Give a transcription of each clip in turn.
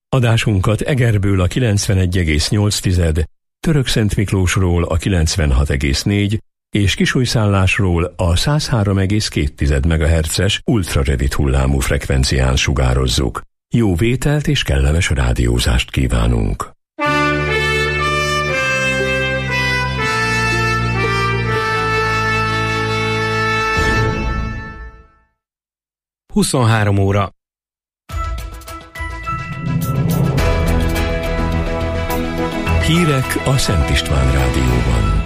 Adásunkat Egerből a 91,8, Törökszentmiklósról a 96,4 és Kisújszállásról a 103,2 MHz-es ultrarövid hullámú frekvencián sugározzuk. Jó vételt és kellemes rádiózást kívánunk! óra. Hírek a Szent István Rádióban.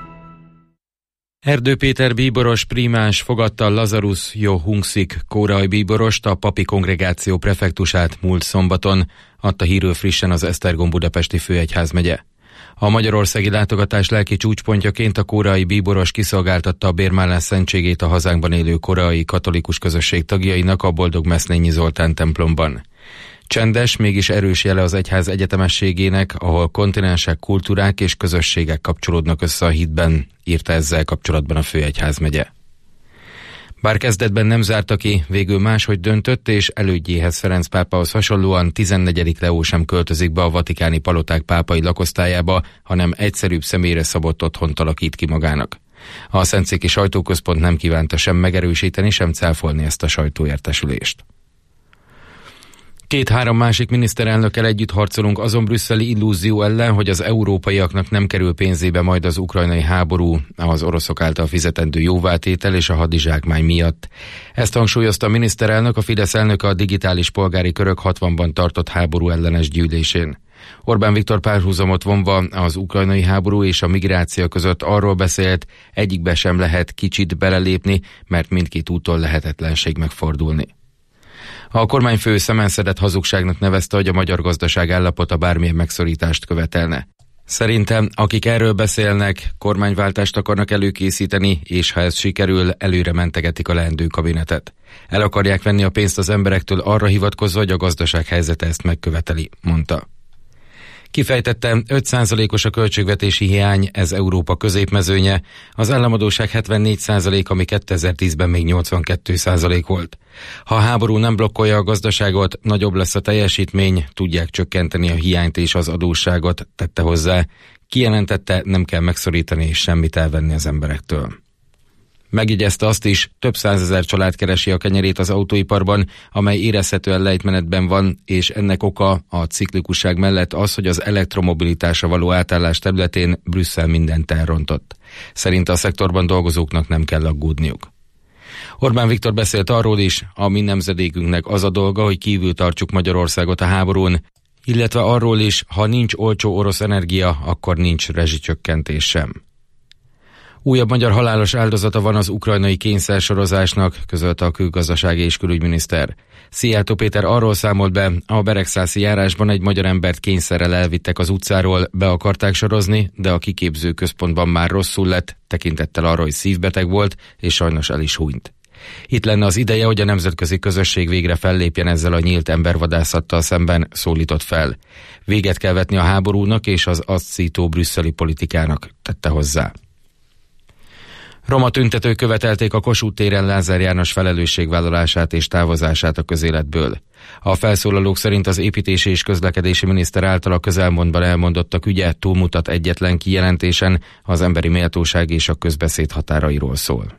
Erdő Péter bíboros prímás fogadta Lazarus Johunszik kórai bíborost, a papi kongregáció prefektusát múlt szombaton, adta hírül frissen az Esztergom budapesti főegyházmegye. A magyarországi látogatás lelki csúcspontjaként a kórai bíboros kiszolgáltatta a bérmálás szentségét a hazánkban élő koreai katolikus közösség tagjainak a Boldog Meszlényi Zoltán templomban. Csendes, mégis erős jele az egyház egyetemességének, ahol kontinensek, kultúrák és közösségek kapcsolódnak össze a hitben, írta ezzel kapcsolatban a főegyházmegye. Bár kezdetben nem zárta ki, végül máshogy döntött, és elődjéhez Ferenc pápához hasonlóan 14. Leó sem költözik be a vatikáni paloták pápai lakosztályába, hanem egyszerűbb személyre szabott otthont alakít ki magának. A Szentszéki Sajtóközpont nem kívánta sem megerősíteni, sem cáfolni ezt a sajtóértesülést. 2-3 másik miniszterelnökkel együtt harcolunk azon brüsszeli illúzió ellen, hogy az európaiaknak nem kerül pénzébe majd az ukrajnai háború, az oroszok által fizetendő jóvátétel és a hadizsákmány miatt. Ezt hangsúlyozta a miniszterelnök a Fidesz elnöke a digitális polgári körök 60-ban tartott háború ellenes gyűlésén. Orbán Viktor párhuzamot vonva az ukrajnai háború és a migráció között arról beszélt, egyikbe sem lehet kicsit belelépni, mert mindkét úton lehetetlenség megfordulni. A kormányfő szemenszedett hazugságnak nevezte, hogy a magyar gazdaság állapota bármilyen megszorítást követelne. Szerintem, akik erről beszélnek, kormányváltást akarnak előkészíteni, és ha ez sikerül, előre mentegetik a leendő kabinetet. El akarják venni a pénzt az emberektől arra hivatkozva, hogy a gazdaság helyzete ezt megköveteli, mondta. Kifejtette, 5%-os a költségvetési hiány, ez Európa középmezőnye, az államadósság 74%, ami 2010-ben még 82% volt. Ha a háború nem blokkolja a gazdaságot, nagyobb lesz a teljesítmény, tudják csökkenteni a hiányt és az adósságot, tette hozzá. Kijelentette, nem kell megszorítani és semmit elvenni az emberektől. Megjegyezte azt is, több százezer család keresi a kenyerét az autóiparban, amely érezhetően lejtmenetben van, és ennek oka a ciklikusság mellett az, hogy az elektromobilitásra való átállás területén Brüsszel mindent elrontott. Szerinte a szektorban dolgozóknak nem kell aggódniuk. Orbán Viktor beszélt arról is, a mi nemzedékünknek az a dolga, hogy kívül tartsuk Magyarországot a háborún, illetve arról is, ha nincs olcsó orosz energia, akkor nincs rezsicsökkentés sem. Újabb magyar halálos áldozata van az ukrajnai kényszersorozásnak, közölte a külgazdasági és külügyminiszter. Szijjártó Péter arról számolt be, a Beregszászi járásban egy magyar embert kényszerrel elvittek az utcáról, be akarták sorozni, de a kiképző központban már rosszul lett, tekintettel arra, hogy szívbeteg volt, és sajnos el is hunyt. Itt lenne az ideje, hogy a nemzetközi közösség végre fellépjen ezzel a nyílt embervadászattal szemben, szólított fel. Véget kell vetni a háborúnak és az azt szító brüsszeli politikának, tette hozzá. Roma tüntetők követelték a Kossuth téren Lázár János felelősségvállalását és távozását a közéletből. A felszólalók szerint az építési és közlekedési miniszter által a közelmúltban elmondottak ügye túlmutat egyetlen kijelentésen, az emberi méltóság és a közbeszéd határairól szól.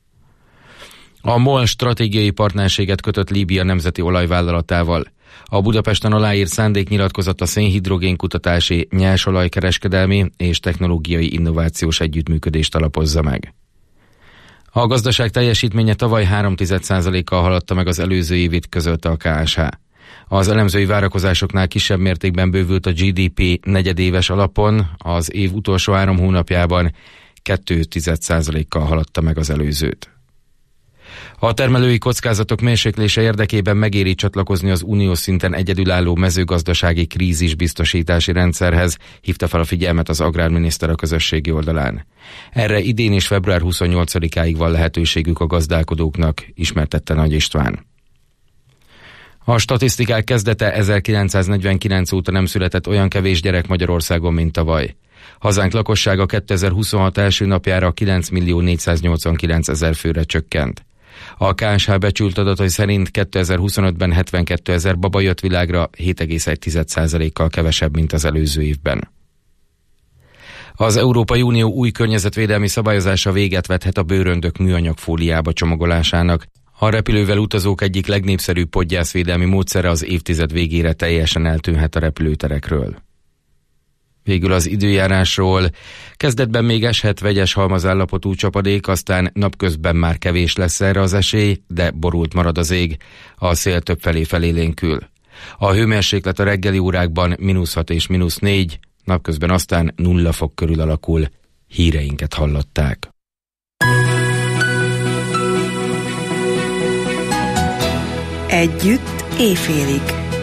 A MOL stratégiai partnerséget kötött Líbia nemzeti olajvállalatával. A Budapesten aláírt szándéknyilatkozat a szénhidrogén kutatási, nyersolajkereskedelmi és technológiai innovációs együttműködést alapozza meg. A gazdaság teljesítménye tavaly 0,3%-kal haladta meg az előző évit, közölte a KSH. Az elemzői várakozásoknál kisebb mértékben bővült a GDP negyedéves alapon, az év utolsó 3 hónapjában 0,2%-kal haladta meg az előzőt. A termelői kockázatok mérséklése érdekében megéri csatlakozni az uniós szinten egyedülálló mezőgazdasági krízisbiztosítási rendszerhez, hívta fel a figyelmet az agrárminiszter a közösségi oldalán. Erre idén és február 28-áig van lehetőségük a gazdálkodóknak, ismertette Nagy István. A statisztikák kezdete 1949 óta nem született olyan kevés gyerek Magyarországon, mint tavaly. Hazánk lakossága 2026 első napjára 9.489.000 főre csökkent. A KSH becsült adatai szerint 2025-ben 72 000 baba jött világra, 7,1%-kal kevesebb, mint az előző évben. Az Európai Unió új környezetvédelmi szabályozása véget vethet a bőröndök műanyag fóliába csomagolásának. A repülővel utazók egyik legnépszerűbb podgyászvédelmi módszere az évtized végére teljesen eltűnhet a repülőterekről. Végül az időjárásról. Kezdetben még eshet vegyes halmazállapotú csapadék, aztán napközben már kevés lesz erre az esély, de borult marad az ég. A szél többfelé felélénkül. A hőmérséklet a reggeli órákban -6 és -4, napközben aztán 0 fok körül alakul. Híreinket hallották. Együtt éjfélig.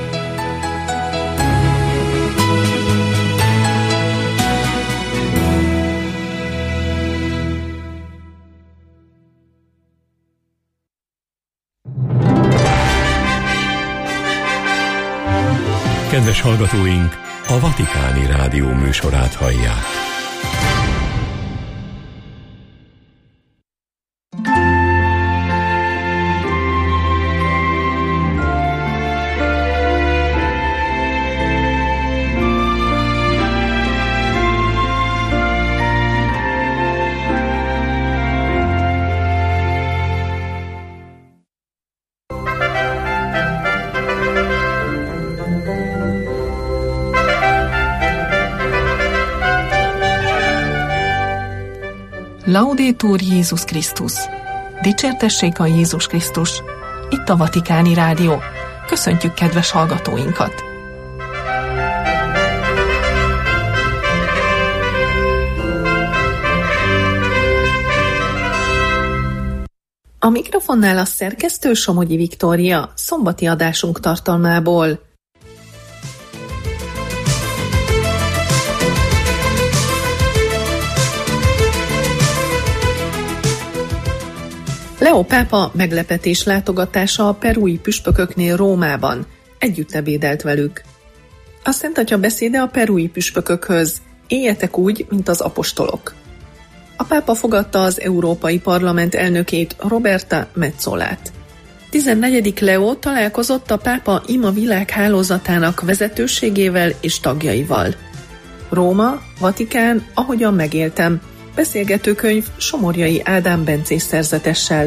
Kedves hallgatóink, a Vatikáni Rádió műsorát hallják. Laudetur Jézus Krisztus! Dicsértessék a Jézus Krisztus! Itt a Vatikáni Rádió. Köszöntjük kedves hallgatóinkat! A mikrofonnál a szerkesztő Somogyi Viktória, szombati adásunk tartalmából. Leó pápa meglepetés látogatása a perui püspököknél Rómában. Együtt ebédelt velük. A Szent Atya beszéde a perui püspökökhöz: éljetek úgy, mint az apostolok. A pápa fogadta az Európai Parlament elnökét, Roberta Metzolát. 14. Leó találkozott a pápa ima világhálózatának vezetőségével és tagjaival. Róma, Vatikán, ahogyan megéltem. Beszélgetőkönyv Somorjai Ádám Bencés szerzetessel.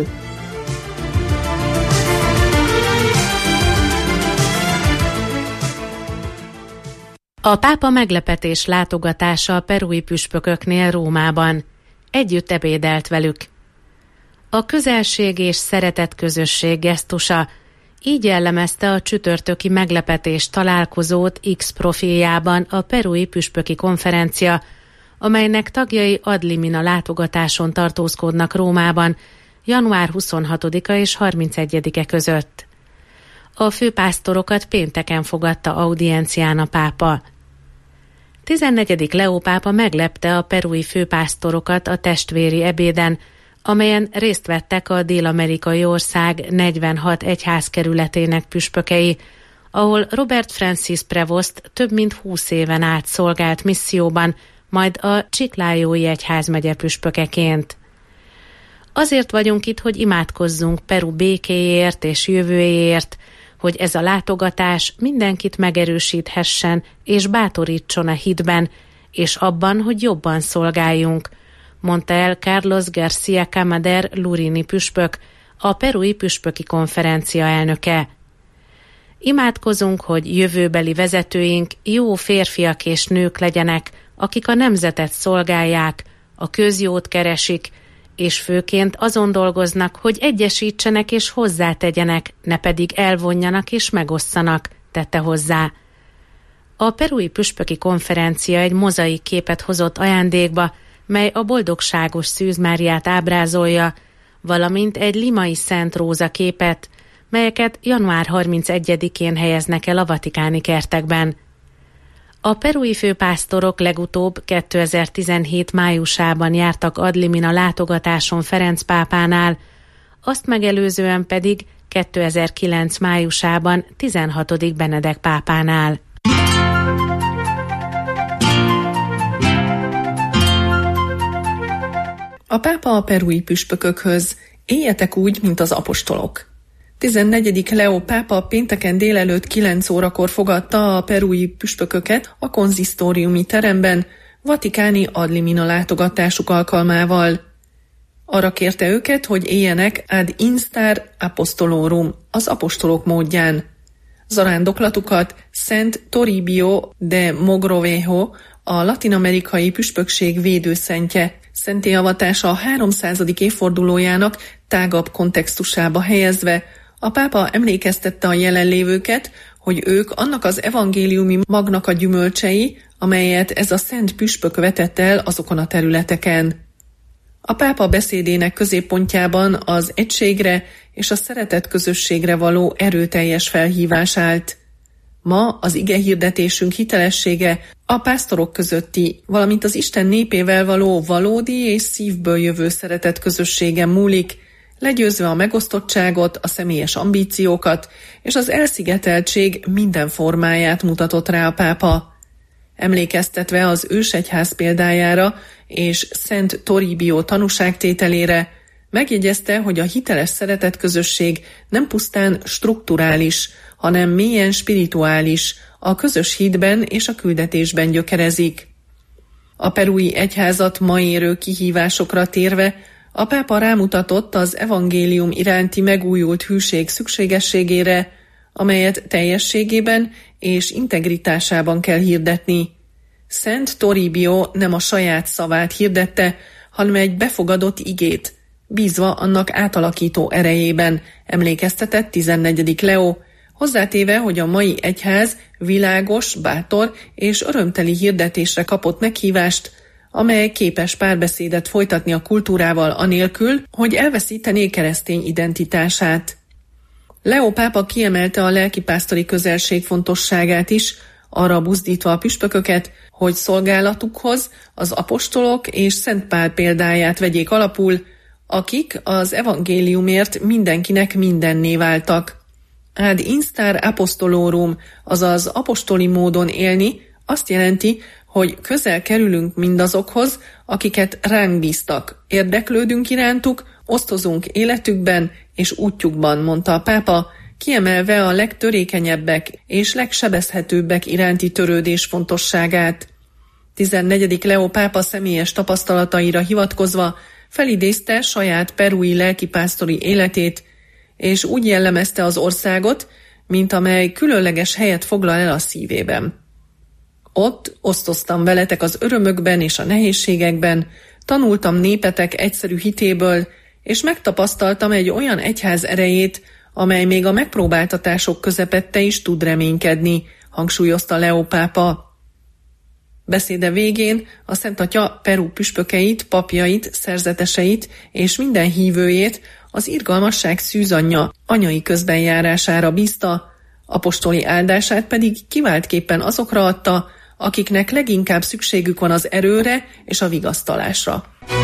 A pápa meglepetés látogatása a perui püspököknél Rómában. Együtt ebédelt velük. A közelség és szeretet közösség gesztusa, így jellemezte a csütörtöki meglepetés találkozót X profiljában a perui püspöki konferencia, amelynek tagjai ad limina látogatáson tartózkodnak Rómában január 26-a és 31-e között. A főpásztorokat pénteken fogadta audiencián a pápa. 14. Leó pápa meglepte a perui főpásztorokat a testvéri ebéden, amelyen részt vettek a dél-amerikai ország 46 egyházkerületének püspökei, ahol Robert Francis Prevost több mint 20 éven át szolgált misszióban, majd a Chiclajói egyházmegye püspökeként. Azért vagyunk itt, hogy imádkozzunk Peru békéért és jövőjéért, hogy ez a látogatás mindenkit megerősíthessen és bátorítson a hitben, és abban, hogy jobban szolgáljunk, mondta el Carlos García Camader Lurini püspök, a perui püspöki konferencia elnöke. Imádkozunk, hogy jövőbeli vezetőink jó férfiak és nők legyenek, akik a nemzetet szolgálják, a közjót keresik, és főként azon dolgoznak, hogy egyesítsenek és hozzátegyenek, ne pedig elvonjanak és megosszanak, tette hozzá. A perui püspöki konferencia egy mozaik képet hozott ajándékba, mely a boldogságos Szűz Máriát ábrázolja, valamint egy limai Szent Róza képet, melyeket január 31-én helyeznek el a vatikáni kertekben. A perui főpásztorok legutóbb 2017 májusában jártak ad limina látogatáson Ferenc pápánál, azt megelőzően pedig 2009 májusában 16. Benedek pápánál. A pápa a perui püspökökhöz: Éljetek úgy, mint az apostolok. 14. Leó pápa pénteken délelőtt 9 órakor fogadta a perui püspököket a konzisztóriumi teremben vatikáni ad limina látogatásuk alkalmával. Arra kérte őket, hogy éljenek ad instar apostolorum, az apostolok módján. Zarándoklatukat Szent Toribio de Mogrovejo, a latin-amerikai püspökség védőszentje, szenttélyavatása a 300. évfordulójának tágabb kontextusába helyezve, a pápa emlékeztette a jelenlévőket, hogy ők annak az evangéliumi magnak a gyümölcsei, amelyet ez a szent püspök vetett el azokon a területeken. A pápa beszédének középpontjában az egységre és a szeretet közösségre való erőteljes felhívás állt. Ma az igehirdetésünk hitelessége a pásztorok közötti, valamint az Isten népével való valódi és szívből jövő szeretet közösségen múlik, legyőzve a megosztottságot, a személyes ambíciókat és az elszigeteltség minden formáját mutatott rá a pápa. Emlékeztetve az ősegyház példájára és Szent Toribio tanúságtételére, megjegyezte, hogy a hiteles szeretetközösség nem pusztán strukturális, hanem mélyen spirituális, a közös hitben és a küldetésben gyökerezik. A perui egyházat ma érő kihívásokra térve, a pápa rámutatott az evangélium iránti megújult hűség szükségességére, amelyet teljességében és integritásában kell hirdetni. Szent Toribio nem a saját szavát hirdette, hanem egy befogadott igét, bízva annak átalakító erejében, emlékeztetett 14. Leó, hozzátéve, hogy a mai egyház világos, bátor és örömteli hirdetésre kapott meghívást, amely képes párbeszédet folytatni a kultúrával anélkül, hogy elveszítené keresztény identitását. Leó pápa kiemelte a lelkipásztori közelség fontosságát is, arra buzdítva a püspököket, hogy szolgálatukhoz az apostolok és Szent Pál példáját vegyék alapul, akik az evangéliumért mindenkinek mindenné váltak. Ad instar apostolorum, azaz apostoli módon élni, azt jelenti, hogy közel kerülünk mindazokhoz, akiket ránk bíztak, érdeklődünk irántuk, osztozunk életükben és útjukban, mondta a pápa, kiemelve a legtörékenyebbek és legsebezhetőbbek iránti törődés fontosságát. 14. Leó pápa személyes tapasztalataira hivatkozva felidézte saját perui lelkipásztori életét, és úgy jellemezte az országot, mint amely különleges helyet foglal el a szívében. Ott osztoztam veletek az örömökben és a nehézségekben, tanultam népetek egyszerű hitéből, és megtapasztaltam egy olyan egyház erejét, amely még a megpróbáltatások közepette is tud reménykedni, hangsúlyozta Leó pápa. Beszéde végén a Szent Atya Peru püspökeit, papjait, szerzeteseit és minden hívőjét az irgalmasság szűzanyja anyai közbenjárására bízta, apostoli áldását pedig kiváltképpen azokra adta, akiknek leginkább szükségük van az erőre és a vigasztalásra.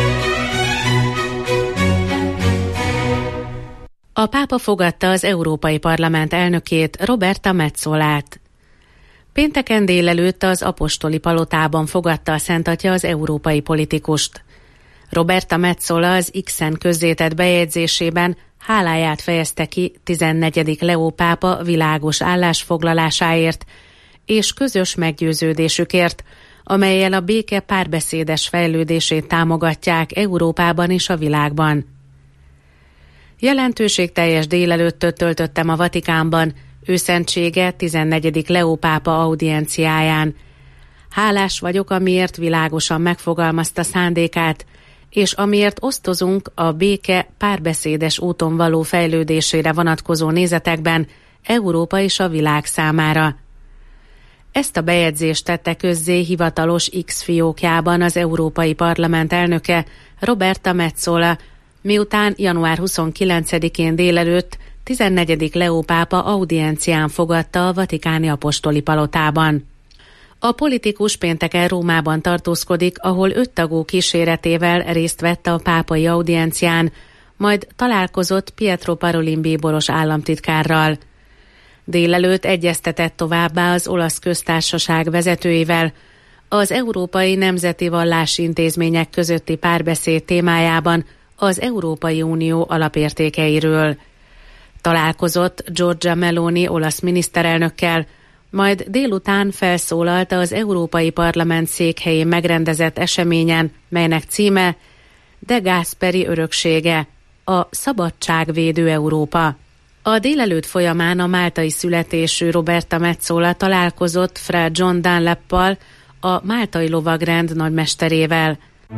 A pápa fogadta az Európai Parlament elnökét, Roberta Metzolát. Pénteken délelőtt az apostoli palotában fogadta a Szent Atya az európai politikust. Roberta Metzola az X-en közzétett bejegyzésében háláját fejezte ki 14. Leó pápa világos állásfoglalásáért és közös meggyőződésükért, amellyel a béke párbeszédes fejlődését támogatják Európában és a világban. Jelentőségteljes délelőttöt töltöttem a Vatikánban, őszentsége 14. Leó pápa audienciáján. Hálás vagyok, amiért világosan megfogalmazta szándékát, és amiért osztozunk a béke párbeszédes úton való fejlődésére vonatkozó nézetekben Európa és a világ számára. Ezt a bejegyzést tette közzé hivatalos X fiókjában az Európai Parlament elnöke, Roberta Metzola, miután január 29-én délelőtt 14. Leó pápa audiencián fogadta a vatikáni apostoli palotában. A politikus pénteken Rómában tartózkodik, ahol 5 tagú kíséretével részt vett a pápai audiencián, majd találkozott Pietro Parolin bíboros államtitkárral. Délelőtt egyeztetett továbbá az olasz köztársaság vezetőivel, az európai nemzeti vallási intézmények közötti párbeszéd témájában az Európai Unió alapértékeiről. Találkozott Giorgia Meloni olasz miniszterelnökkel, majd délután felszólalt az Európai Parlament székhelyén megrendezett eseményen, melynek címe De Gasperi öröksége, a szabadságvédő Európa. A délelőtt folyamán a máltai születésű Roberta Metsola találkozott Fra John Dunlappal, a máltai lovagrend nagymesterével.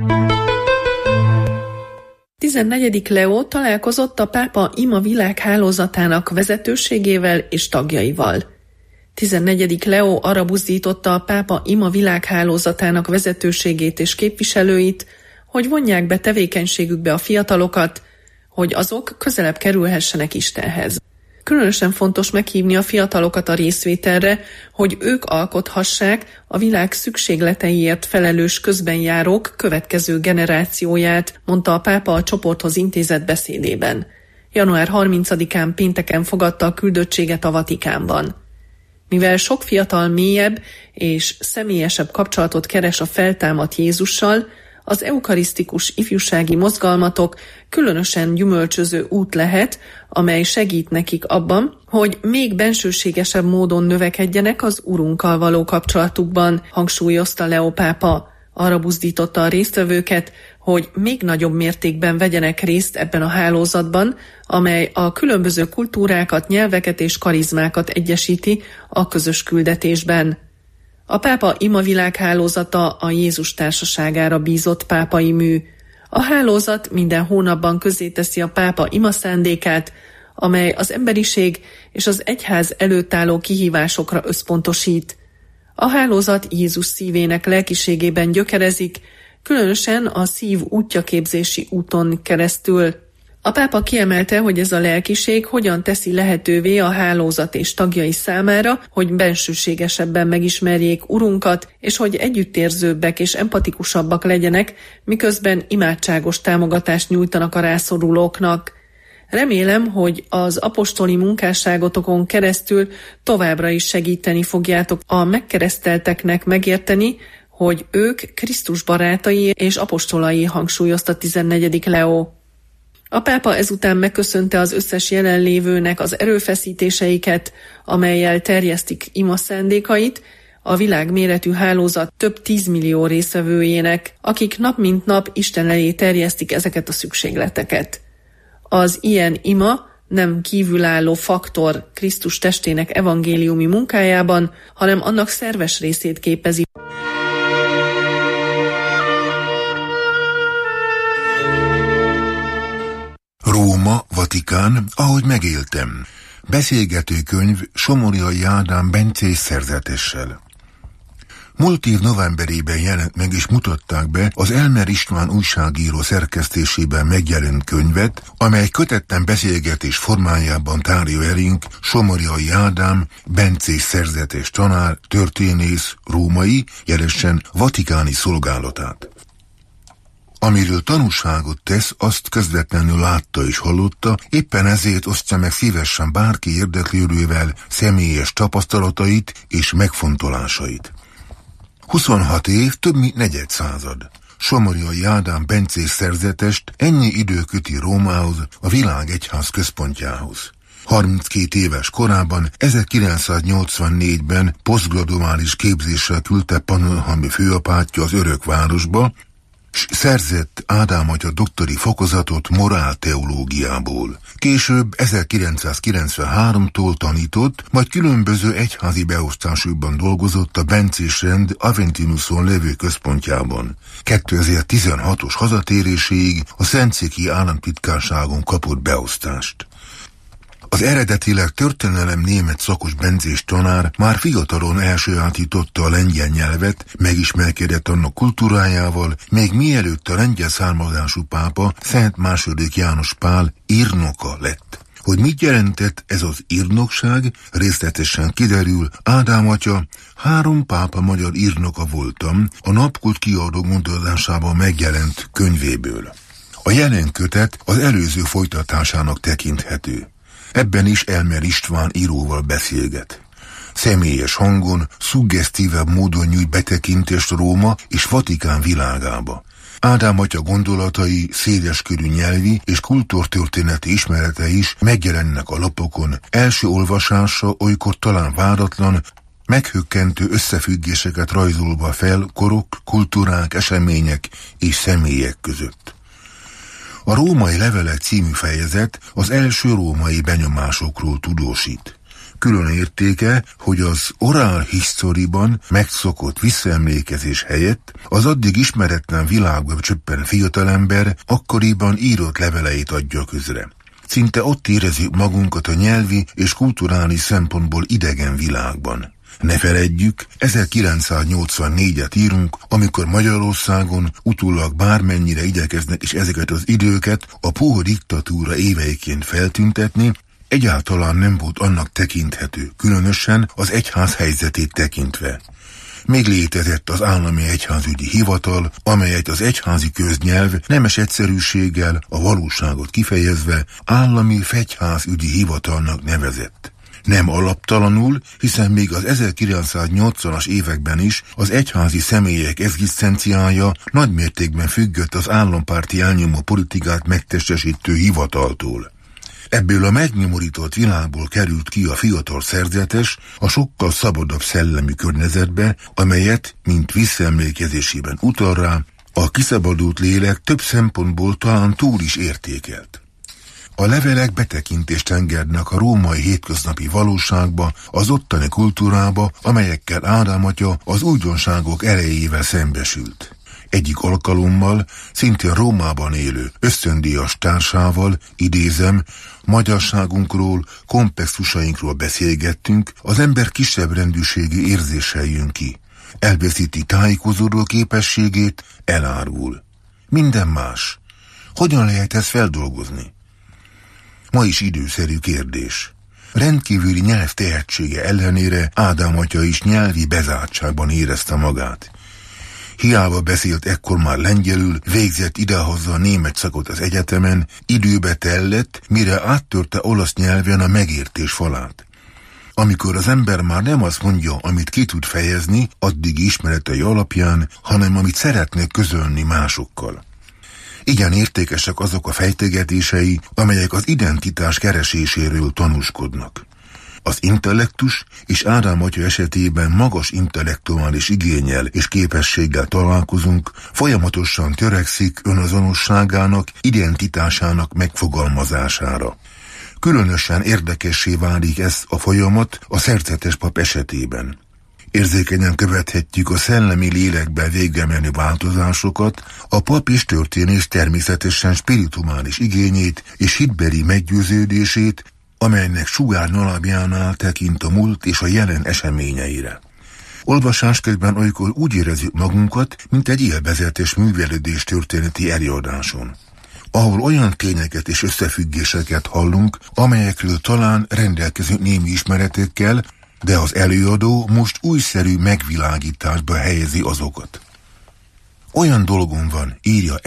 14. Leó találkozott a pápa ima világhálózatának vezetőségével és tagjaival. 14. Leó arra buzdította a pápa ima világhálózatának vezetőségét és képviselőit, hogy vonják be tevékenységükbe a fiatalokat, hogy azok közelebb kerülhessenek Istenhez. Különösen fontos meghívni a fiatalokat a részvételre, hogy ők alkothassák a világ szükségleteiért felelős közbenjárók következő generációját, mondta a pápa a csoporthoz intézett beszédében. Január 30-án pénteken fogadta a küldöttséget a Vatikánban. Mivel sok fiatal mélyebb és személyesebb kapcsolatot keres a feltámadt Jézussal, az eukarisztikus ifjúsági mozgalmatok különösen gyümölcsöző út lehet, amely segít nekik abban, hogy még bensőségesebb módon növekedjenek az Urunkkal való kapcsolatukban, hangsúlyozta Leó pápa. Arra buzdította a résztvevőket, hogy még nagyobb mértékben vegyenek részt ebben a hálózatban, amely a különböző kultúrákat, nyelveket és karizmákat egyesíti a közös küldetésben. A pápa ima világhálózata a Jézus társaságára bízott pápai mű. A hálózat minden hónapban közzéteszi a pápa ima szándékát, amely az emberiség és az egyház előtt álló kihívásokra összpontosít. A hálózat Jézus szívének lelkiségében gyökerezik, különösen a szív útjaképzési úton keresztül. A pápa kiemelte, hogy ez a lelkiség hogyan teszi lehetővé a hálózat és tagjai számára, hogy bensőségesebben megismerjék Urunkat, és hogy együttérzőbbek és empatikusabbak legyenek, miközben imádságos támogatást nyújtanak a rászorulóknak. Remélem, hogy az apostoli munkásságotokon keresztül továbbra is segíteni fogjátok a megkeresztelteknek megérteni, hogy ők Krisztus barátai és apostolai, hangsúlyozta 14. Leó. A pápa ezután megköszönte az összes jelenlévőnek az erőfeszítéseiket, amellyel terjesztik ima szándékait, a világméretű hálózat több 10 millió részvevőjének, akik nap mint nap Isten elé terjesztik ezeket a szükségleteket. Az ilyen ima nem kívülálló faktor Krisztus testének evangéliumi munkájában, hanem annak szerves részét képezi. Róma, Vatikán, ahogy megéltem. Beszélgető könyv Somorjai Ádám bencés szerzetessel. Múlt év novemberében jelent meg és mutatták be az Elmer István újságíró szerkesztésében megjelent könyvet, amely kötetten beszélgetés formájában tárja elénk Somorjai Ádám bencés szerzetes tanár, történész, római, jelesen vatikáni szolgálatát. Amiről tanúságot tesz, azt közvetlenül látta és hallotta, éppen ezért osztja meg szívesen bárki érdeklődővel személyes tapasztalatait és megfontolásait. 26 év, több mint negyed század. Somorjai Ádám bencés szerzetest ennyi idő köti Rómához, a világ egyház központjához. 32 éves korában, 1984-ben posztgraduális képzéssel küldte pannonhalmi főapátja az Örökvárosba, s szerzett Ádám atya doktori fokozatot morálteológiából. Később 1993-tól tanított, majd különböző egyházi beosztásokban dolgozott a bencés rend Aventinuson levő központjában. 2016-os hazatéréséig a Szentszéki államtitkárságon kapott beosztást. Az eredetileg történelem német szakos bencés tanár már fiatalon elsajátította a lengyel nyelvet, megismerkedett annak kultúrájával, még mielőtt a lengyel származású pápa, Szent II. János Pál írnoka lett. Hogy mit jelentett ez az írnokság, részletesen kiderül, Ádám atya, 3 pápa magyar írnoka voltam, a Napkult kiadó gondozásában megjelent könyvéből. A jelen kötet az előző folytatásának tekinthető. Ebben is Elmer István íróval beszélget. Személyes hangon, szuggesztívebb módon nyújt betekintést Róma és Vatikán világába. Ádám atya gondolatai, széleskörű nyelvi és kultúrtörténeti ismerete is megjelennek a lapokon, első olvasása olykor talán váratlan, meghökkentő összefüggéseket rajzolva fel korok, kultúrák, események és személyek között. A Római Levelek című fejezet az első római benyomásokról tudósít. Külön értéke, hogy az oral historyban megszokott visszaemlékezés helyett az addig ismeretlen világba csöppen fiatalember akkoriban írott leveleit adja közre. Szinte ott érezzük magunkat a nyelvi és kulturális szempontból idegen világban. Ne feledjük, 1984-et írunk, amikor Magyarországon utólag bármennyire igyekeznek is ezeket az időket a puha diktatúra éveiként feltüntetni, egyáltalán nem volt annak tekinthető, különösen az egyház helyzetét tekintve. Még létezett az állami egyházügyi hivatal, amelyet az egyházi köznyelv nemes egyszerűséggel, a valóságot kifejezve állami fegyházügyi hivatalnak nevezett. Nem alaptalanul, hiszen még az 1980-as években is az egyházi személyek egzisztenciája nagymértékben függött az állampárti elnyomó politikát megtestesítő hivataltól. Ebből a megnyomorított világból került ki a fiatal szerzetes a sokkal szabadabb szellemi környezetbe, amelyet, mint visszaemlékezésében utal rá, a kiszabadult lélek több szempontból talán túl is értékelt. A levelek betekintést engednek a római hétköznapi valóságba, az ottani kultúrába, amelyekkel Ádám atya az újdonságok erejével szembesült. Egyik alkalommal szintén Rómában élő ösztöndíjas társával, idézem, magyarságunkról, komplexusainkról beszélgettünk, az ember kisebb rendűségi érzéssel jön ki. Elveszíti tájékozódó képességét, elárul. Minden más. Hogyan lehet ezt feldolgozni? Ma is időszerű kérdés. Rendkívüli nyelvtehetsége ellenére Ádám atya is nyelvi bezártságban érezte magát. Hiába beszélt ekkor már lengyelül, végzett idehaza a német szakot az egyetemen, időbe tellett, mire áttörte olasz nyelven a megértés falát. Amikor az ember már nem azt mondja, amit ki tud fejezni, addig ismeretei alapján, hanem amit szeretne közölni másokkal. Igen értékesek azok a fejtegetései, amelyek az identitás kereséséről tanúskodnak. Az intellektus és Ádám atya esetében magas intellektuális igénnyel és képességgel találkozunk, folyamatosan törekszik önazonosságának, identitásának megfogalmazására. Különösen érdekessé válik ez a folyamat a szerzetes pap esetében. Érzékenyen követhetjük a szellemi lélekben végbemenő változásokat, a pap és történész természetesen spirituális igényét és hitbeli meggyőződését, amelynek sugárnyalapjánál tekint a múlt és a jelen eseményeire. Olvasás közben olykor úgy érezzük magunkat, mint egy élvezetes művelődés történeti előadáson, ahol olyan tényeket és összefüggéseket hallunk, amelyekről talán rendelkezünk némi ismeretekkel, de az előadó most újszerű megvilágításba helyezi azokat. Olyan dolgom van, írja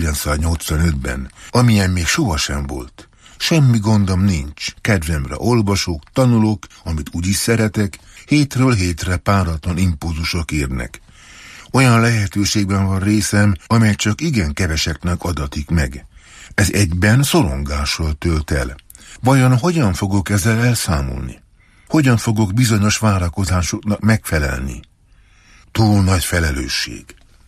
1985-ben, amilyen még sohasem volt. Semmi gondom nincs, kedvemre olvasok, tanulok, amit úgyis szeretek, hétről hétre páratlan impulzusok érnek. Olyan lehetőségben van részem, amely csak igen keveseknek adatik meg. Ez egyben szorongással tölt el. Vajon hogyan fogok ezzel elszámolni? Hogyan fogok bizonyos várakozásoknak megfelelni? Túl nagy felelősség.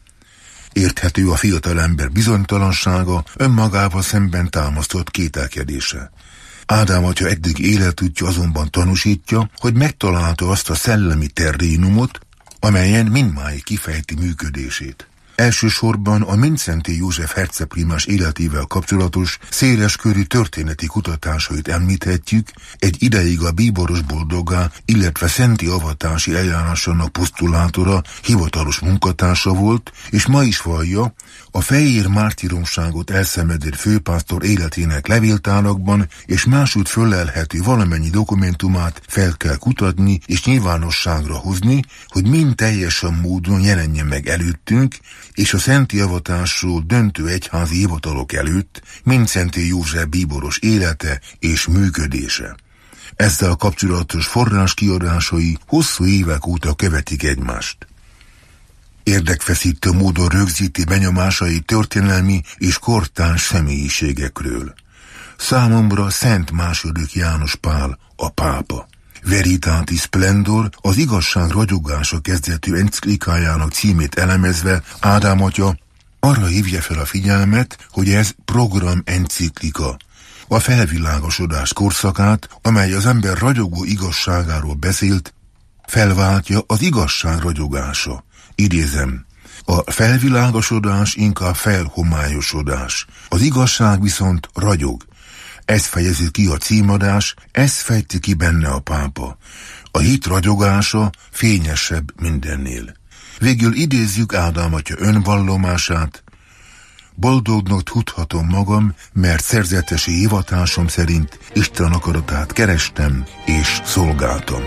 Érthető a fiatalember bizonytalansága, önmagával szemben támasztott kételkedése. Ádám atya eddig életútja azonban tanúsítja, hogy megtalálta azt a szellemi terrénumot, amelyen mindmáig kifejti működését. Elsősorban a Mindszenty József hercegprímás életével kapcsolatos széleskörű történeti kutatásait említhetjük, egy ideig a bíboros boldoggá, illetve szenti avatási eljárásának posztulátora, hivatalos munkatársa volt, és ma is vallja, a fehér mártíromságot elszenvedett főpásztor életének levéltárakban és másút föllelhető valamennyi dokumentumát fel kell kutatni és nyilvánosságra hozni, hogy mind teljesen módon jelenjen meg előttünk, és a szenti avatásról döntő egyházi hivatalok előtt Mindszenty József bíboros élete és működése. Ezzel kapcsolatos forrás kiadásai hosszú évek óta követik egymást. Érdekfeszítő módon rögzíti benyomásai történelmi és kortárs személyiségekről. Számomra Szent II. János Pál a pápa. Veritatis Splendor, az igazság ragyogása kezdetű enciklikájának címét elemezve Ádám atya arra hívja fel a figyelmet, hogy ez program enciklika. A felvilágosodás korszakát, amely az ember ragyogó igazságáról beszélt, felváltja az igazság ragyogása. Idézem, a felvilágosodás inkább felhomályosodás, az igazság viszont ragyog. Ez fejezi ki a címadás, ez fejti ki benne a pápa. A hit ragyogása fényesebb mindennél. Végül idézzük Ádám atya önvallomását. Boldognak tudhatom magam, mert szerzetesi hivatásom szerint Isten akaratát kerestem és szolgáltam.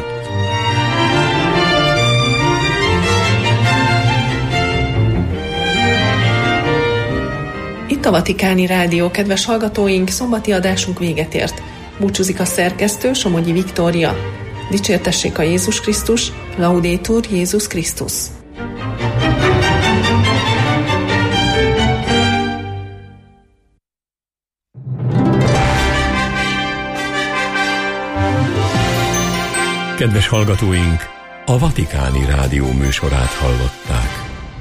Itt a Vatikáni Rádió, kedves hallgatóink, szombati adásunk véget ért. Búcsúzik a szerkesztő, Somogyi Viktória. Dicsértessék a Jézus Krisztus, Laudetur Jézus Krisztus. Kedves hallgatóink, a Vatikáni Rádió műsorát hallották.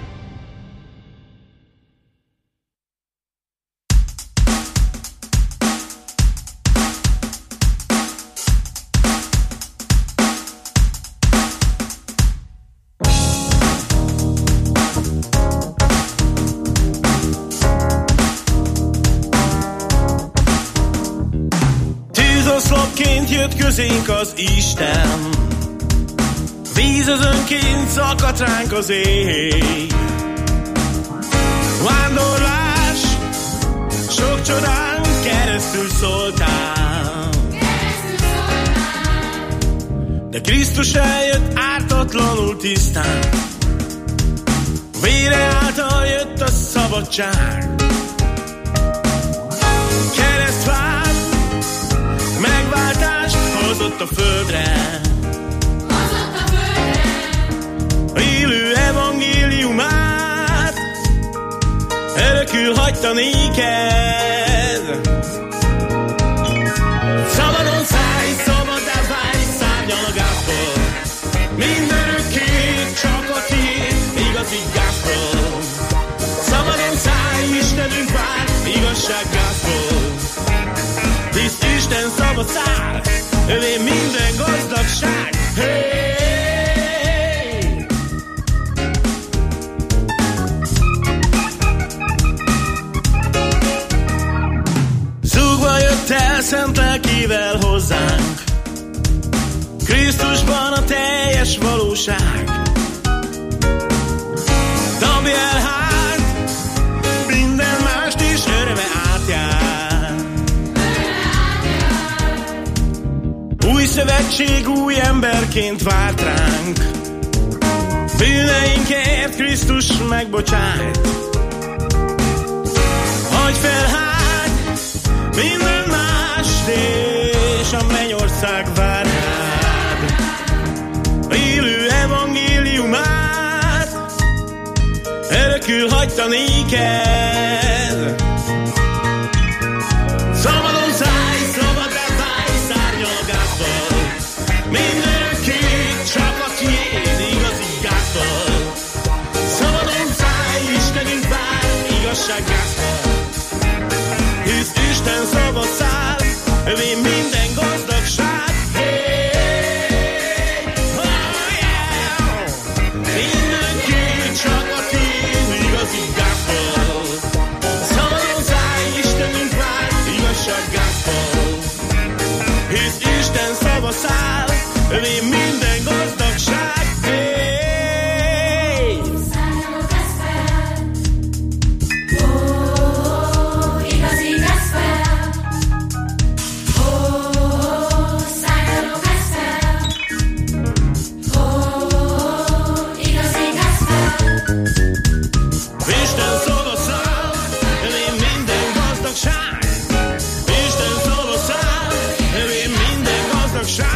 Jött közénk az Isten, vízözönként szakadt ránk az éj. Vándorlás, sok csodán keresztül szóltál. De Krisztus eljött ártatlanul tisztán, vére által jött a szabadság. Keresztvád megváltást hozott a földre, élő evangéliumát örökül hagyta néked. Szabadon szállj, szabaddá válj, szárnyal a gázból, mindörökké csak a tiéd, igazi gázból. Szabadon szállj, Istenünk vár, igazság gázból. Hisz Isten szabad száll, övé minden gazdagság. Hey! Zúgva jött el szent lelkével hozzánk, Krisztusban a teljes valóság. Dobj el hát minden mást is, öröme átjár. Új szövetség új emberként várt ránk, bűneinkért Krisztus megbocsájt. Hagyj fel hát minden mást, és a mennyország vár rád. Élő evangéliumát örökül hagyta néked. Szabadon szállj, szabaddá válj, szárnyal a gázból, mindörökké csak a tiéd, igazi gázból. Szabadon szállj, Istenünk vár, igazság gázból. Hisz Isten szabad száll, övé minden gazdagság. Hey, oh yeah, mindörökké csak a tiéd, igazi gázból. Szabadon szállj, Istenünk vár, igazság gázból. Hisz Isten szabad száll, övé minden gazdagság.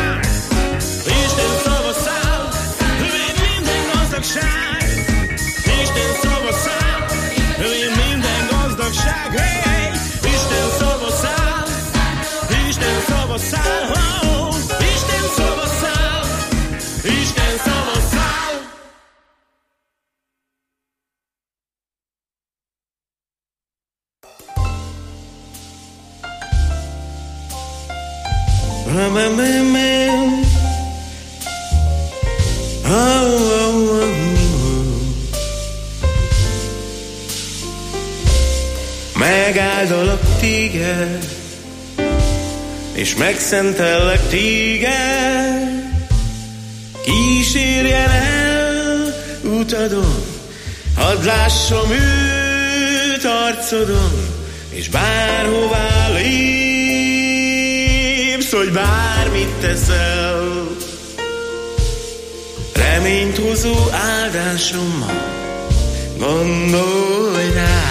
Isten Megáldalak téged, és megszentellek téged, kísérjen el utadon, hadd lássam őt arcodon, és bárhová lépsz, hogy bármit teszel, reményt hozó áldásommal gondolj rá.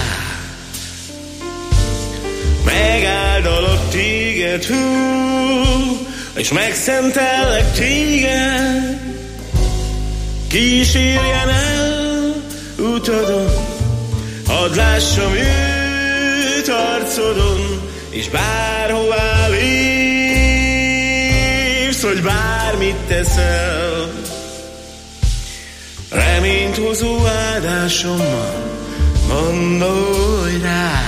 Megáldalak téged, és megszentellek téged, kísérjen el utadon, hadd lássam őt arcodon, és bárhová lépsz, hogy bármit teszel, reményt hozó áldásommal gondolj rá.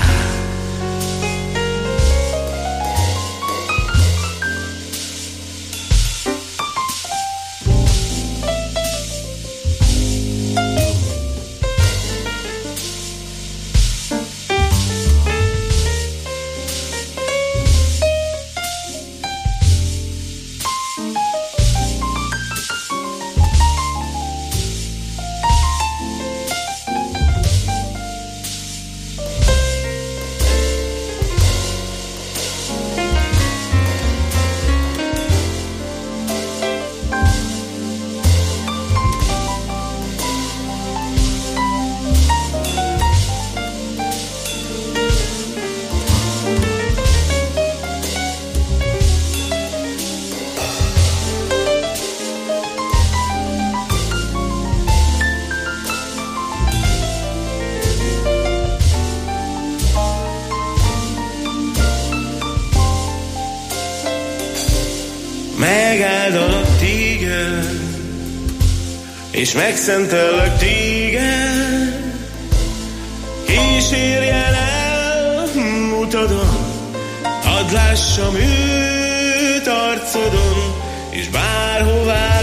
Megáldalak téged, és megszentellek téged, kísérjen el utadon, hadd lássam őt arcodon, és bárhová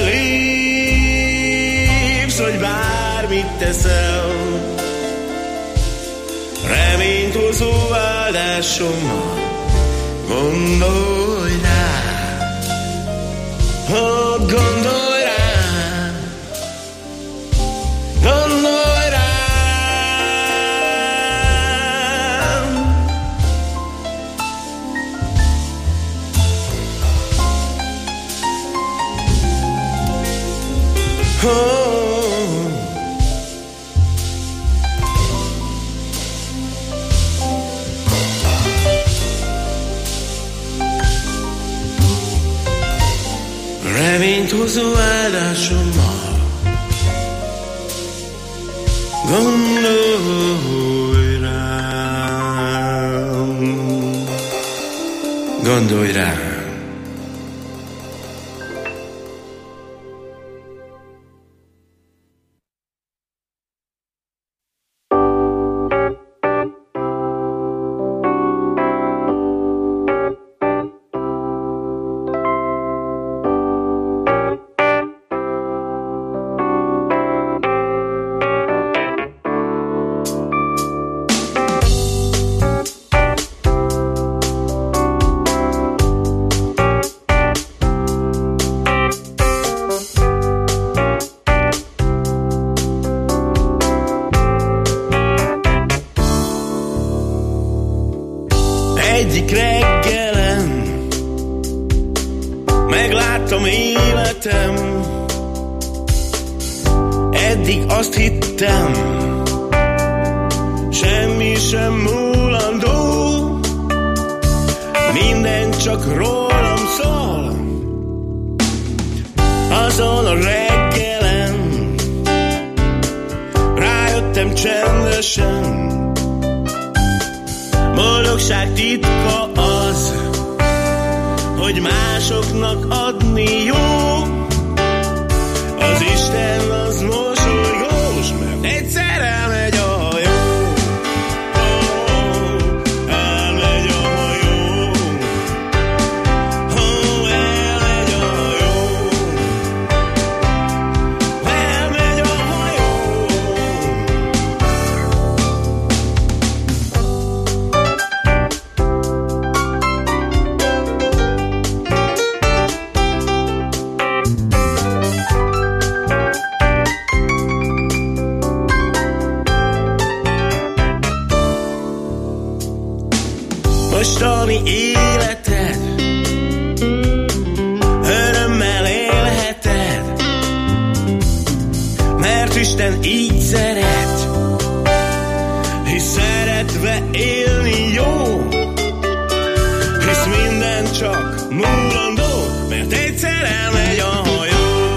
lépsz, hogy bármit teszel, reményt hozó áldásommal gondolj rá. Oh, gondolj rá, gondolj rám. Oh. Reményt hozó áldásommal gondolj rám, gondolj rám. Egyik reggelen megláttam életem, eddig azt hittem, semmi sem múlandó, minden csak rólam szól. Azon a reggelen rájöttem csendesen, boldogság titka az, hogy másoknak adni jó. Az Isten az mosolygós, mert egyszer elmegy a hajó. Elmegy a hajó. mostani életed, örömmel élheted, mert Isten így szeret, hisz szeretve élni jó, hisz minden csak múlandó, mert egyszer elmegy a hajó.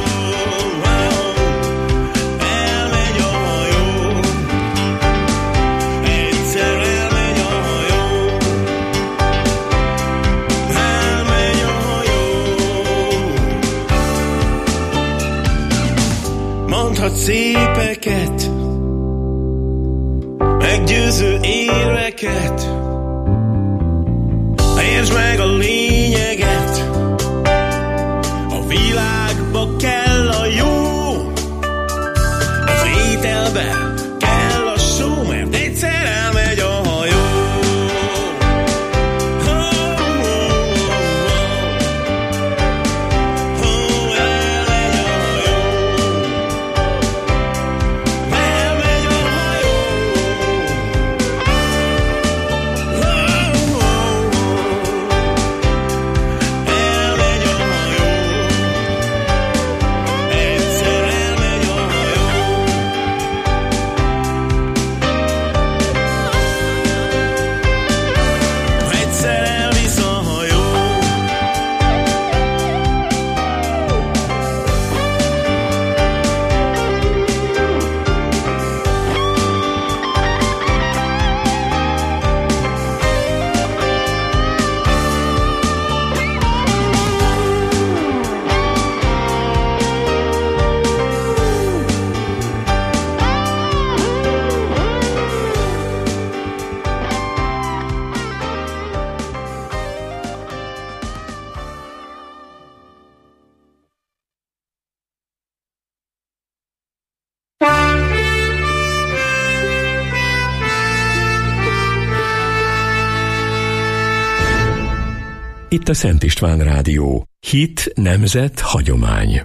Elmegy a hajó, egyszer elmegy a hajó, elmegy a hajó. Mondhat szépeket, meggyőző érveket, értsd meg a lényeget, a világba kell a jó, az ételbe kell a só, mert egyszer elmegy a hajó. Itt a Szent István Rádió. Hit, nemzet, hagyomány.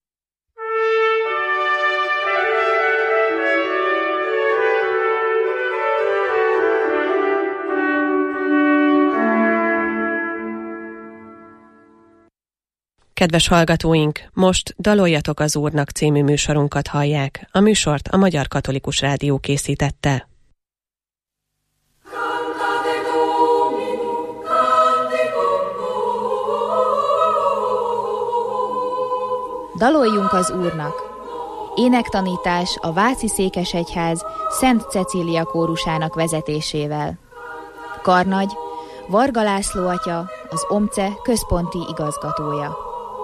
Kedves hallgatóink, most Daloljatok az Úrnak című műsorunkat hallják. A műsort a Magyar Katolikus Rádió készítette. Daloljunk az Úrnak! Énektanítás a Váci Székesegyház Szent Cecília kórusának vezetésével. Karnagy Varga László atya, az OMCE központi igazgatója.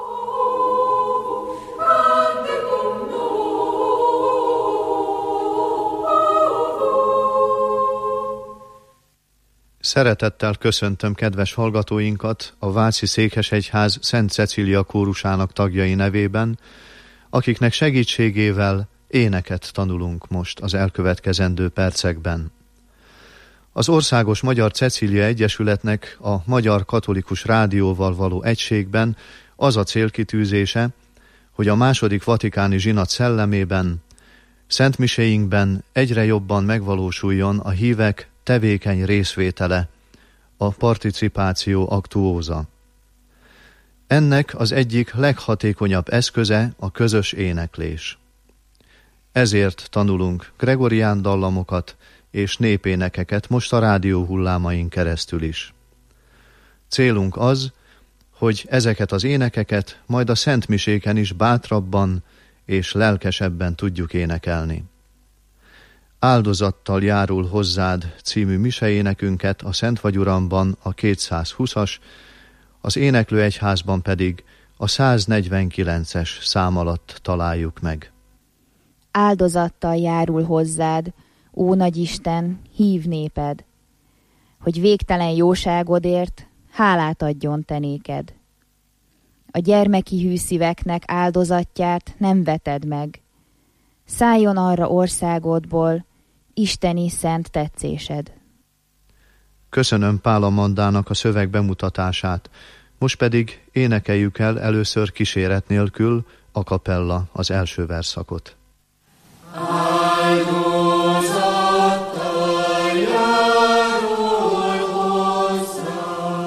Szeretettel köszöntöm kedves hallgatóinkat a Váci Székesegyház Szent Cecília kórusának tagjai nevében, akiknek segítségével éneket tanulunk most az elkövetkezendő percekben. Az Országos Magyar Cecília Egyesületnek a Magyar Katolikus Rádióval való egységben az a célkitűzése, hogy a második vatikáni zsinat szellemében, szentmiséinkben egyre jobban megvalósuljon a hívek tevékeny részvétele, a participáció aktuóza. Ennek az egyik leghatékonyabb eszköze a közös éneklés. Ezért tanulunk gregorián dallamokat és népénekeket most a rádió hullámain keresztül is. Célunk az, hogy ezeket az énekeket majd a szentmiséken is bátrabban és lelkesebben tudjuk énekelni. Áldozattal járul hozzád című miseénekünket a Szent vagy Uramban a 220-as, az éneklőegyházban pedig a 149-es szám alatt találjuk meg. Áldozattal járul hozzád, ó Nagyisten, hív néped, hogy végtelen jóságodért hálát adjon te néked. A gyermeki hűszíveknek áldozatját nem veted meg. Szálljon arra országodból isteni szent tetszésed. Köszönöm Pál Amandának a szöveg bemutatását, most pedig énekeljük el először kíséret nélkül a kapella az első verszakot. Áldozattal járul hozzá,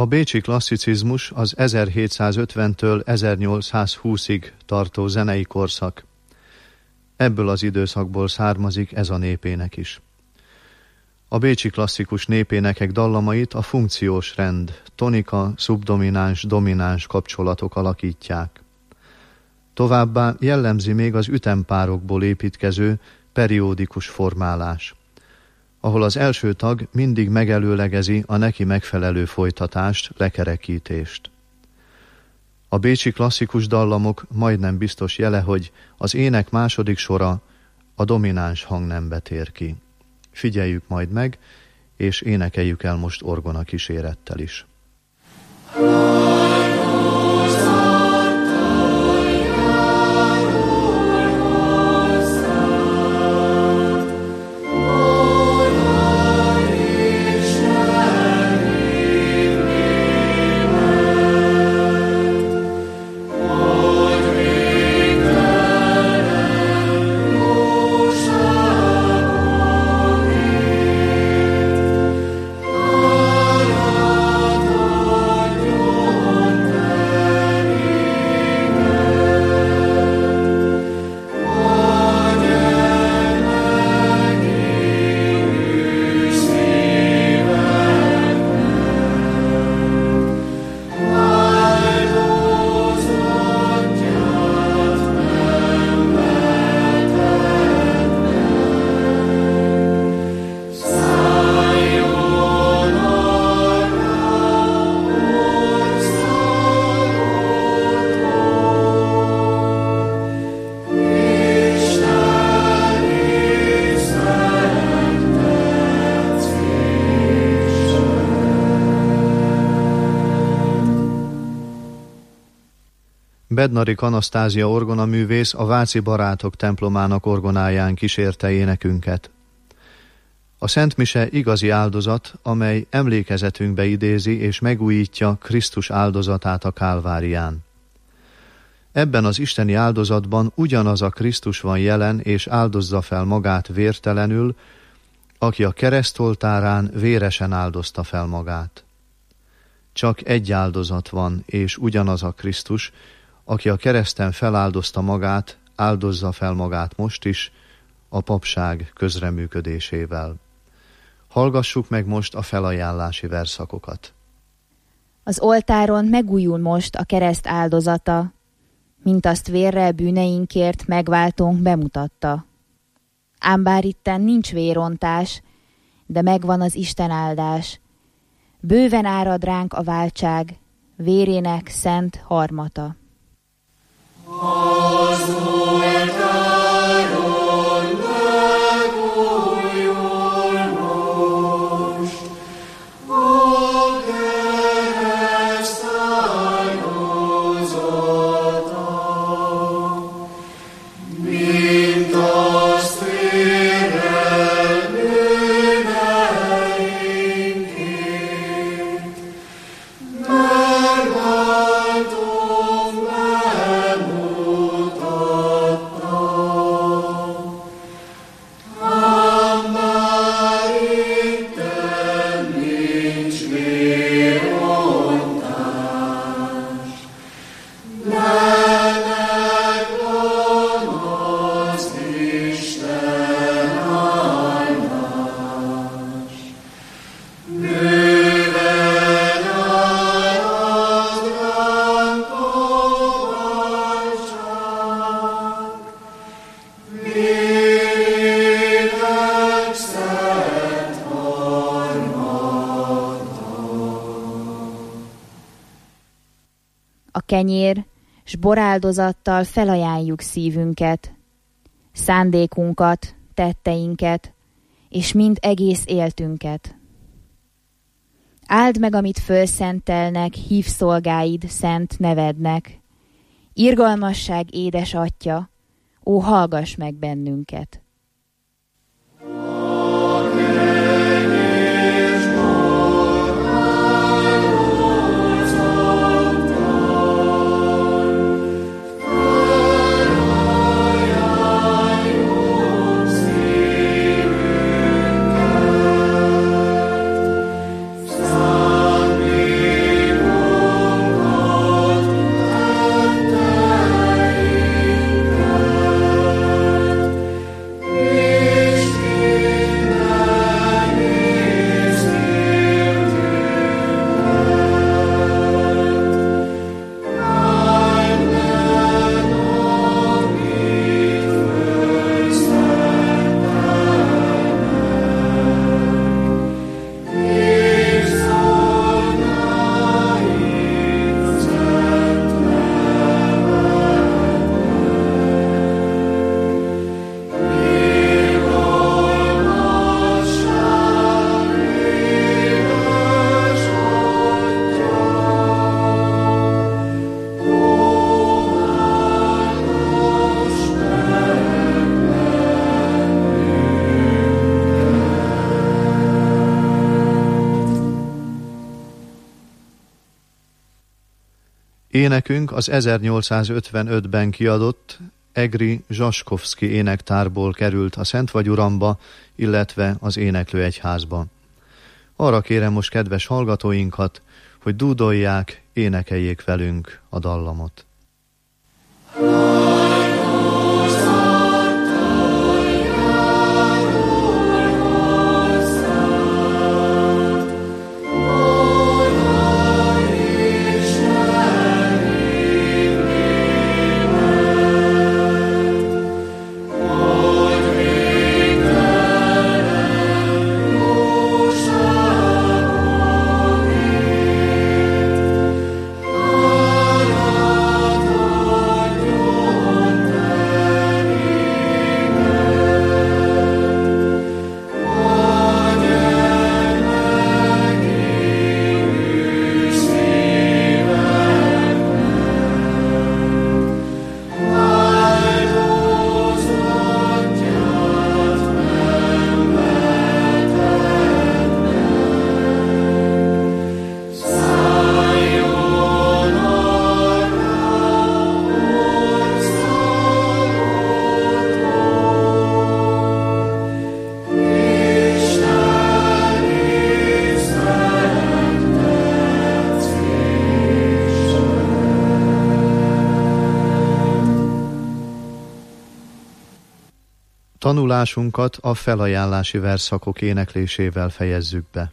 bécsi klasszicizmus az 1750-től 1820-ig tartó zenei korszak. Ebből az időszakból származik ez a népének is. A bécsi klasszikus népénekek dallamait a funkciós rend, tonika, szubdomináns, domináns kapcsolatok alakítják. Továbbá jellemzi még az ütempárokból építkező periódikus formálás, ahol az első tag mindig megelőlegezi a neki megfelelő folytatást, lekerekítést. A bécsi klasszikus dallamok majdnem biztos jele, hogy az ének második sora a domináns hangnembe tér ki. Figyeljük majd meg, és énekeljük el most orgona kísérettel is. Bednarik Anasztázia orgonaművész a Váci Barátok templomának orgonáján kísérte énekünket. A Szent Mise igazi áldozat, amely emlékezetünkbe idézi és megújítja Krisztus áldozatát a Kálvárián. Ebben az isteni áldozatban ugyanaz a Krisztus van jelen és áldozza fel magát vértelenül, aki a keresztoltárán véresen áldozta fel magát. Csak egy áldozat van, és ugyanaz a Krisztus, aki a kereszten feláldozta magát, áldozza fel magát most is, a papság közreműködésével. Hallgassuk meg most a felajánlási verszakokat. Az oltáron megújul most a kereszt áldozata, mint azt vérrel bűneinkért megváltónk bemutatta. Ám bár itten nincs vérontás, de megvan az Isten áldás. Bőven árad ránk a váltság, vérének szent harmata. Az oltáron megújul most a kereszt áldozata, mint azt vérrel bűneinkért megváltónk kenyér, s boráldozattal felajánljuk szívünket, szándékunkat, tetteinket, és mind egész éltünket. Áld meg, amit fölszentelnek, hív szolgáid szent nevednek. Irgalmasság édes Atya, ó, hallgass meg bennünket! Énekünk az 1855-ben kiadott Egri Zsaskovszki énektárból került a Szent vagy Uramba, illetve az Éneklő Egyházba. Arra kérem most kedves hallgatóinkat, hogy dúdolják, énekeljék velünk a dallamot. Tanulásunkat a felajánlási versszakok éneklésével fejezzük be.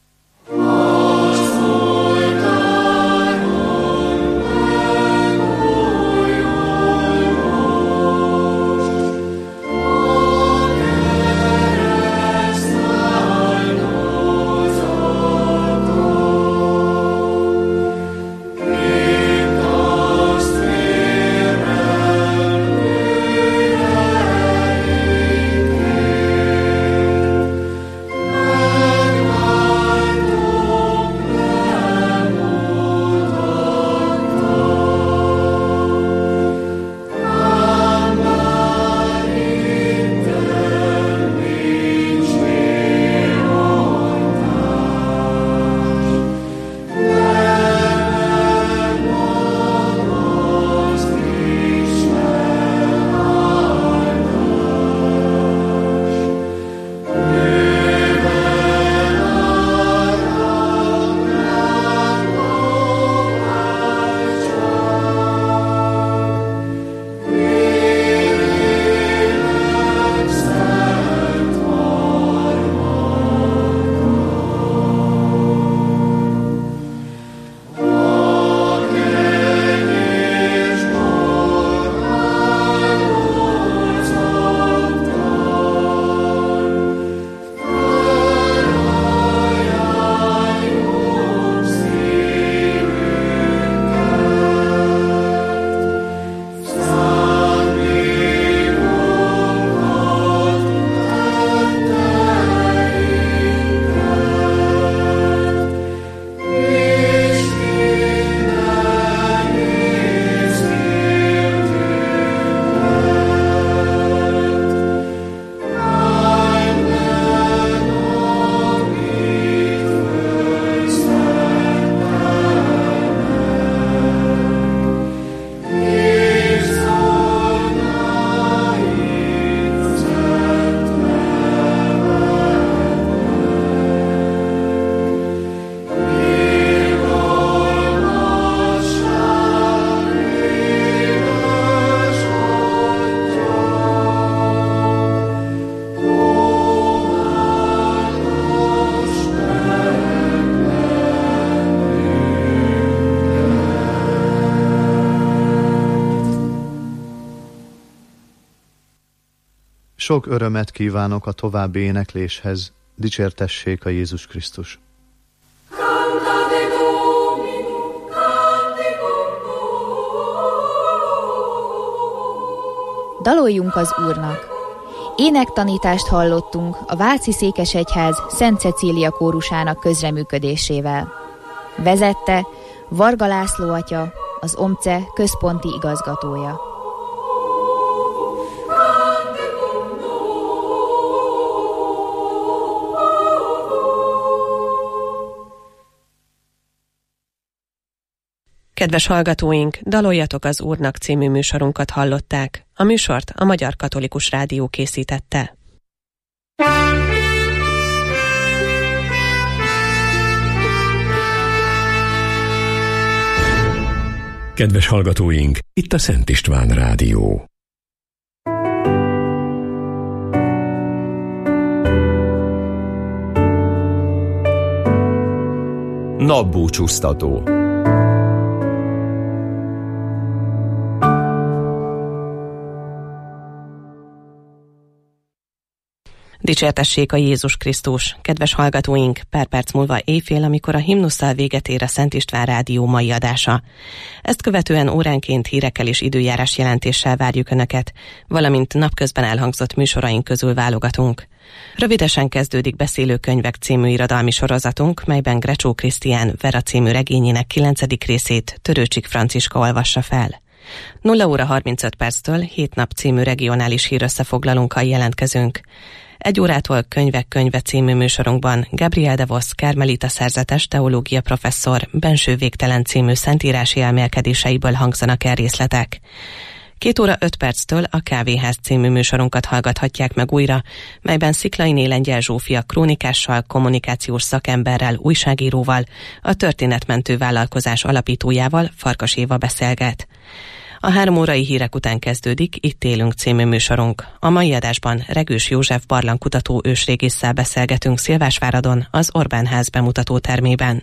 Sok örömet kívánok a további énekléshez, dicsértessék a Jézus Krisztus. Daloljunk az Úrnak! Énektanítást hallottunk a Váci Székesegyház Szent Cecília kórusának közreműködésével. Vezette Varga László atya, az OMCE központi igazgatója. Kedves hallgatóink, Daloljatok az Úrnak című műsorunkat hallották. A műsort a Magyar Katolikus Rádió készítette. Kedves hallgatóink, itt a Szent István Rádió. Napbúcsúztató. Dicsértessék a Jézus Krisztus! Kedves hallgatóink, pár perc múlva éjfél, amikor a himnusszal véget ér a Szent István Rádió mai adása. Ezt követően óránként hírekkel és időjárás jelentéssel várjuk Önöket, valamint napközben elhangzott műsoraink közül válogatunk. Rövidesen kezdődik Beszélőkönyvek című irodalmi sorozatunk, melyben Grecsó Krisztián Vera című regényének 9. részét Törőcsik Franciska olvassa fel. 0 óra 35 perctől 7 nap című regionális hírösszefoglalónkkal jelentkezünk. 1 órától Könyvek könyve című műsorunkban Gabriel de Vos karmelita szerzetes teológia professzor Benső végtelen című szentírási elmélkedéseiből hangzanak el részletek. 2 óra 5 perctől a Kávéház című műsorunkat hallgathatják meg újra, melyben Sziklainé Lengyel Zsófia krónikással, kommunikációs szakemberrel, újságíróval, a történetmentő vállalkozás alapítójával, Farkas Éva beszélget. A 3 órai hírek után kezdődik Itt élünk című műsorunk. A mai adásban Regős József barlangkutató ősrégésszel beszélgetünk Szilvásváradon, az Orbán Ház bemutató termében.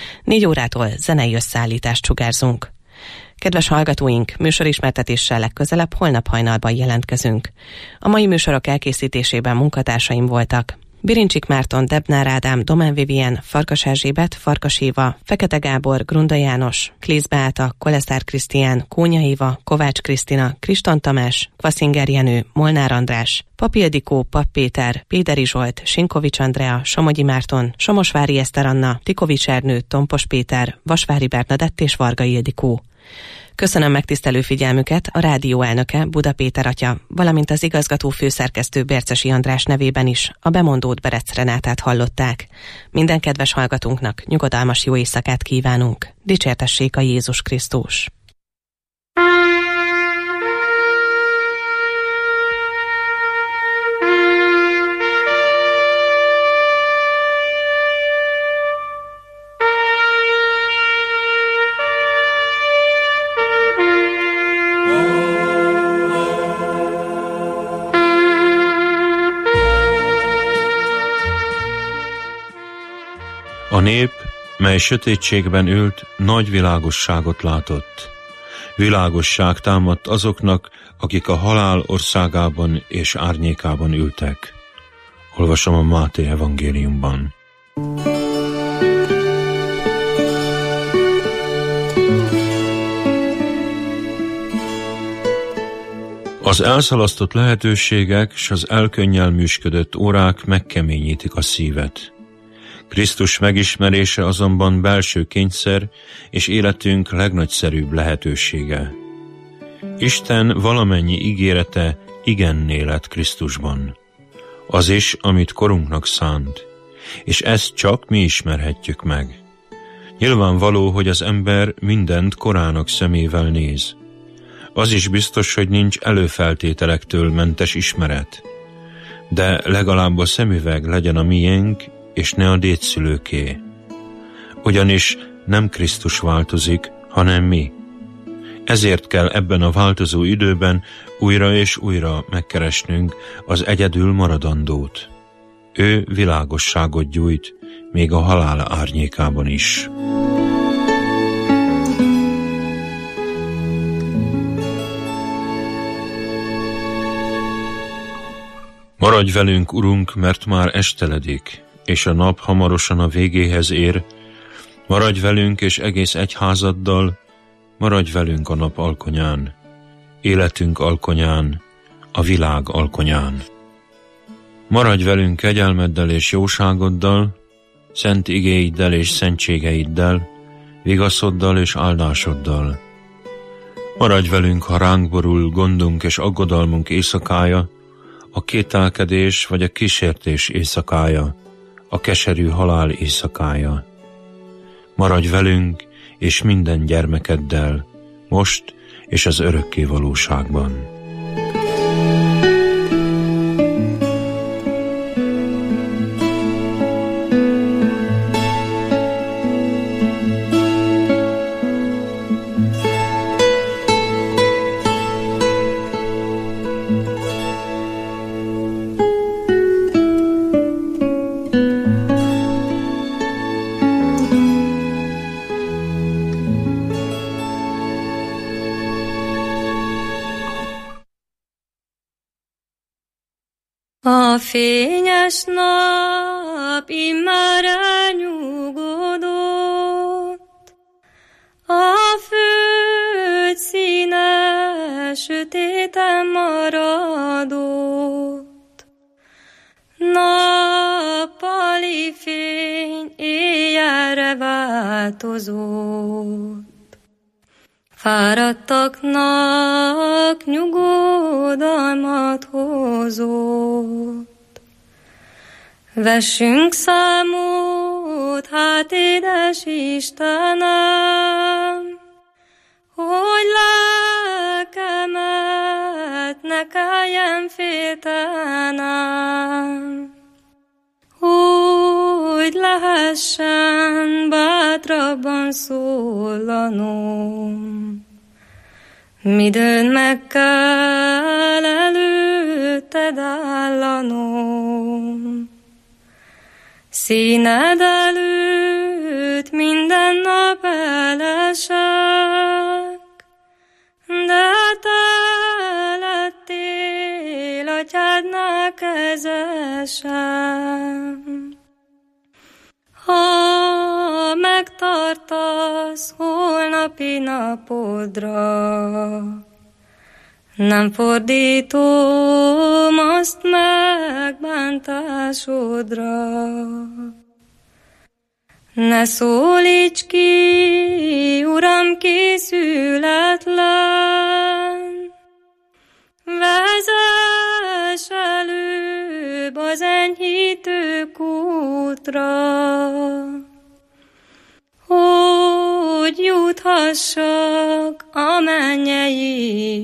4 órától zenei összeállítást sugárzunk. Kedves hallgatóink, műsorismertetéssel legközelebb holnap hajnalban jelentkezünk. A mai műsorok elkészítésében munkatársaim voltak: Birincsik Márton, Debnár Ádám, Domán Vivien, Farkas Erzsébet, Farkas Éva, Fekete Gábor, Grunda János, Klész Beáta, Koleszár Krisztián, Kónya Éva, Kovács Krisztina, Kriston Tamás, Kvaszinger Jenő, Molnár András, Pap Ildikó, Pap Péter, Péderi Zsolt, Sinkovics Andrea, Somogyi Márton, Somosvári Eszter Anna, Tikovics Ernő, Tompos Péter, Vasvári Bernadett és Varga Ildikó. Köszönöm megtisztelő figyelmüket a rádió elnöke, Buda Péter atya, valamint az igazgató főszerkesztő Bercesi András nevében is a bemondót Berec Renátát hallották. Minden kedves hallgatónknak nyugodalmas jó éjszakát kívánunk. Dicsértessék a Jézus Krisztus! A nép, mely sötétségben ült, nagy világosságot látott. Világosság támadt azoknak, akik a halál országában és árnyékában ültek. Olvasom a Máté evangéliumban. Az elszalasztott lehetőségek s az elkönnyelműsködött órák megkeményítik a szívet. Krisztus megismerése azonban belső kényszer és életünk legnagyszerűbb lehetősége. Isten valamennyi ígérete igenné lett Krisztusban. Az is, amit korunknak szánt, és ezt csak mi ismerhetjük meg. Nyilvánvaló, hogy az ember mindent korának szemével néz. Az is biztos, hogy nincs előfeltételektől mentes ismeret. De legalább a szemüveg legyen a miénk, és ne a dédszülőké. Ugyanis nem Krisztus változik, hanem mi. Ezért kell ebben a változó időben újra és újra megkeresnünk az egyedül maradandót. Ő világosságot gyújt, még a halál árnyékában is. Maradj velünk, Urunk, mert már esteledik, és a nap hamarosan a végéhez ér. Maradj velünk és egész egyházaddal, maradj velünk a nap alkonyán, életünk alkonyán, a világ alkonyán. Maradj velünk kegyelmeddel és jóságoddal, szent igéiddel és szentségeiddel, vigaszoddal és áldásoddal. Maradj velünk, ha ránk borul gondunk és aggodalmunk éjszakája, a kételkedés vagy a kísértés éjszakája, a keserű halál éjszakája. Maradj velünk, és minden gyermekeddel, most és az örökké valóságban. A fényes nap immár elnyugodott, a föld színe sötéten maradott. Nappali fény éjjelre változott, fáradtaknak nyugodalmat hozott. Vessünk számot, hát édes Istenem, hogy lelkemet ne kelljen féltenem, hogy lehessen bátrabban szólanom. Midőn meg kell előtted állanom, színed előtt minden nap elesek, de te lettél atyádnál kezesem. Ha megtartasz holnapi napodra, nem fordítom azt megbántásodra. Ne szólíts ki, Uram, készületlen, vezess előbb az enyhítő kútra, hogy juthassak a mennyei